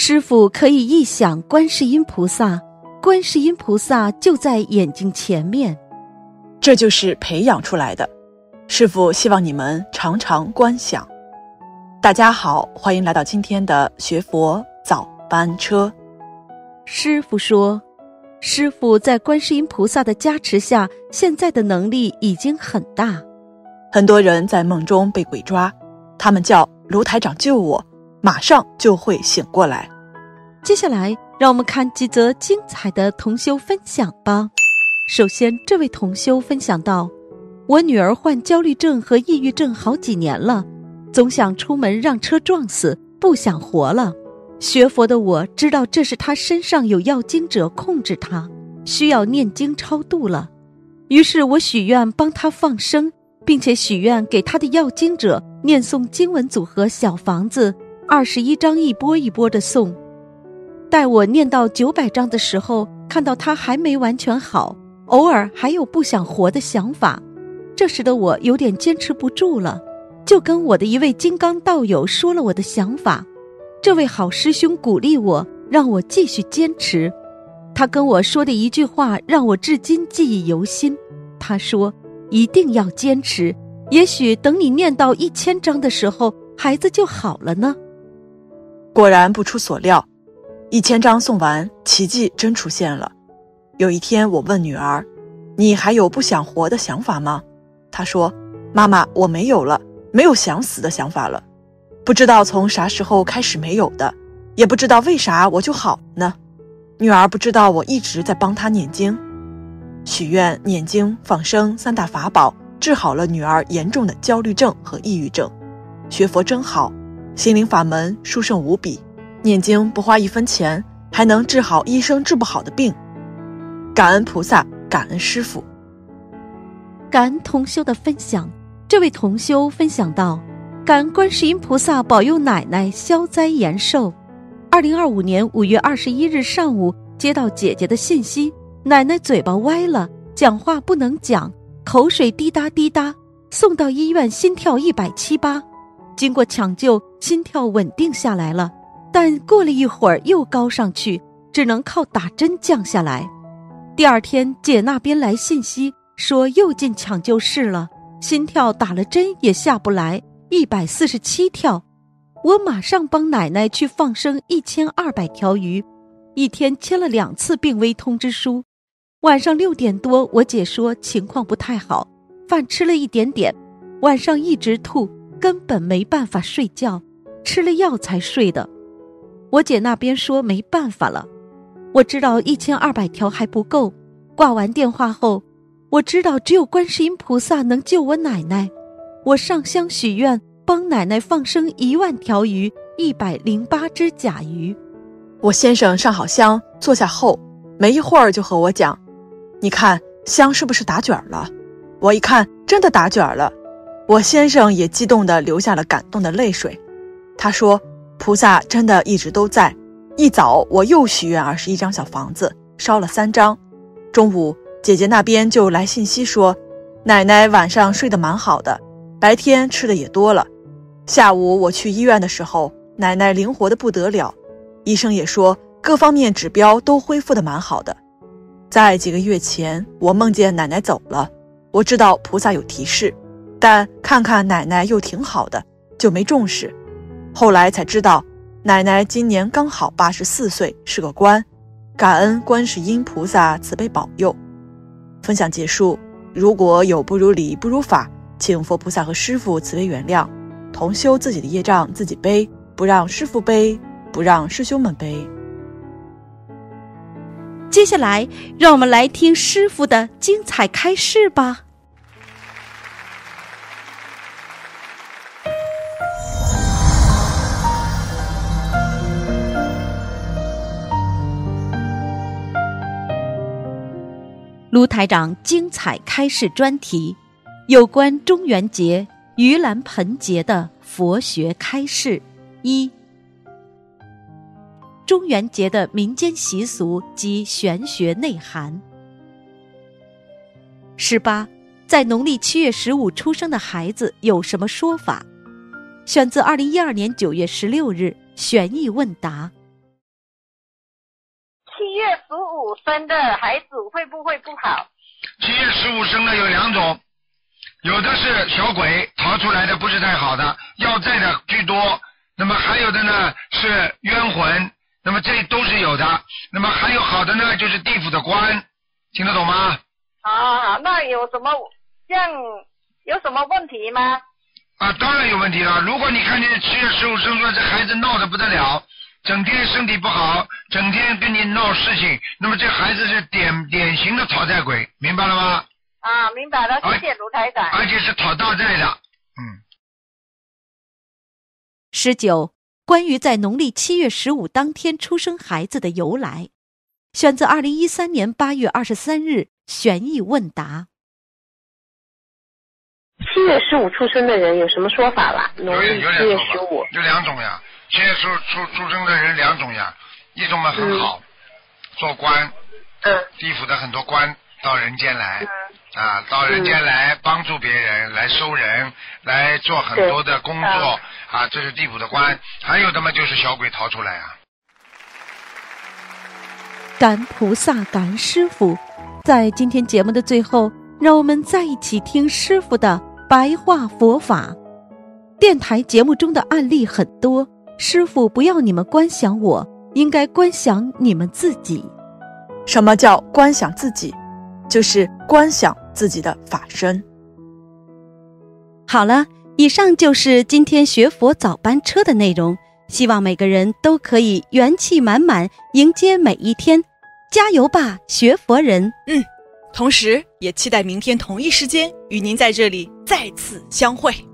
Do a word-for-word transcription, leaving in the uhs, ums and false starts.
师父可以一想观世音菩萨，观世音菩萨就在眼睛前面。 这就是培养出来的。师父希望你们常常观想。大家好，欢迎来到今天的学佛早班车。 师父说，师父在观世音菩萨的加持下，现在的能力已经很大。 很多人在梦中被鬼抓，他们叫卢台长救我，马上就会醒过来。 接下来让我们看几则精彩的同修分享吧。首先，这位同修分享到，我女儿患焦虑症和抑郁症好几年了，总想出门让车撞死，不想活了。学佛的我知道这是她身上有要经者控制她，需要念经超度了。于是我许愿帮她放生，并且许愿给她的要经者念诵经文组合小房子二十一章，一波一波的诵。待我念到九百章的时候，看到她还没完全好，偶尔还有不想活的想法。这时的我有点坚持不住了，就跟我的一位金刚道友说了我的想法。这位好师兄鼓励我，让我继续坚持。他跟我说的一句话让我至今记忆犹新。他说，一定要坚持，也许等你念到一千章的时候，孩子就好了呢。 果然不出所料，一千章诵完，奇迹真出现了。有一天我问女儿，你还有不想活的想法吗？她说，妈妈，我没有了，没有想死的想法了。不知道从啥时候开始没有的，也不知道为啥我就好了呢。女儿不知道我一直在帮她念经，许愿念经放生三大法宝治好了女儿严重的焦虑症和抑郁症。学佛真好，心灵法门殊胜无比，念经不花一分钱，还能治好医生治不好的病。感恩菩萨，感恩师父。 感恩同修的分享。这位同修分享到，感恩观世音菩萨保佑奶奶消灾延寿。二零二五年五月二十一日上午，接到姐姐的信息，奶奶嘴巴歪了，讲话不能讲，口水滴答滴答，送到医院，心跳一百七十八。经过抢救，心跳稳定下来了，但过了一会儿又高上去，只能靠打针降下来。第二天姐那边来信息说又进抢救室了，心跳打了针也下不来，一百四十七跳。我马上帮奶奶去放生一千二百条鱼，一天签了两次病危通知书。晚上六点多，我姐说情况不太好，饭吃了一点点，晚上一直吐，根本没办法睡觉，吃了药才睡的。我姐那边说没办法了。我知道一千二百条还不够，挂完电话后，我知道只有观世音菩萨能救我奶奶。我上香许愿，帮奶奶放生一万条鱼，一百零八只甲鱼。 我先生上好香，坐下后，没一会儿就和我讲，你看香是不是打卷了？我一看，真的打卷了。我先生也激动地流下了感动的泪水。他说，菩萨真的一直都在。一早我又许愿二十一张小房子，烧了三张。中午姐姐那边就来信息说，奶奶晚上睡得蛮好的，白天吃的也多了。下午我去医院的时候，奶奶灵活的不得了，医生也说各方面指标都恢复得蛮好的。在几个月前，我梦见奶奶走了，我知道菩萨有提示，但看看奶奶又挺好的，就没重视。后来才知道，奶奶今年刚好八十四岁，是个官，感恩观世音菩萨慈悲保佑。分享结束，如果有不如理不如法，请佛菩萨和师父慈悲原谅，同修自己的业障自己背，不让师父背，不让师兄们背。 接下来让我们来听师父的精彩开示吧。卢台长精彩开示专题，有关中元节盂兰盆节的佛学开示。一、中元节的民间习俗及玄学内涵。十八，在农历七月十五出生的孩子有什么说法？选自二零一二年九月十六日悬疑问答。 七月十五生的孩子会不会不好？ 七月十五生的有两种，有的是小鬼逃出来的，不是太好的，要债的居多。那么还有的呢是冤魂，那么这都是有的。那么还有好的呢，就是地府的官，听得懂吗？ 啊，那有什么这样有什么问题吗？ 啊，当然有问题了。如果你看见七月十五生出来这孩子闹得不得了，整天身体不好，整天跟你闹事情，那么这孩子是典典型的讨债鬼，明白了吗？ 啊，明白了，谢谢卢台长。 而且是讨大债的，嗯。 十九，关于在农历七月十五当天出生孩子的由来，选自二零一三年八月二十三日悬疑问答。 七月十五出生的人有什么说法吧？农历七月十五有两种呀。七月十五出出生的人两种呀，一种嘛很好，嗯、做官， 嗯， 地府的很多官到人间来，嗯、啊，到人间来帮助别人，嗯、来收人，来做很多的工作，啊，这是地府的官。还有的嘛就是小鬼逃出来啊。 感恩菩萨，感恩师父。在今天节目的最后，让我们再一起听师父的白话佛法。电台节目中的案例很多，师父不要你们观想我，应该观想你们自己。 什么叫观想自己？就是观想自己的法身。 好了，以上就是今天学佛早班车的内容，希望每个人都可以元气满满迎接每一天，加油吧，学佛人。 嗯，同时也期待明天同一时间与您在这里再次相会。